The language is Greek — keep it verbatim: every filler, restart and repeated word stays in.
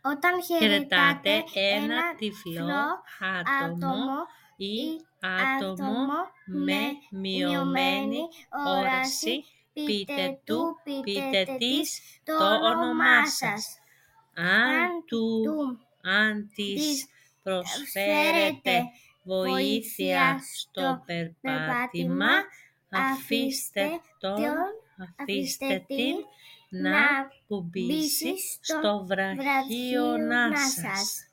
Όταν χαιρετάτε ένα τυφλό άτομο ή άτομο με μειωμένη όραση, πείτε του, πείτε της το όνομά σας. Αν του, αν της προσφέρετε βοήθεια στο περπάτημα, αφήστε τον, αφήστε την να κουμπίσει στο βραχίωνά σας.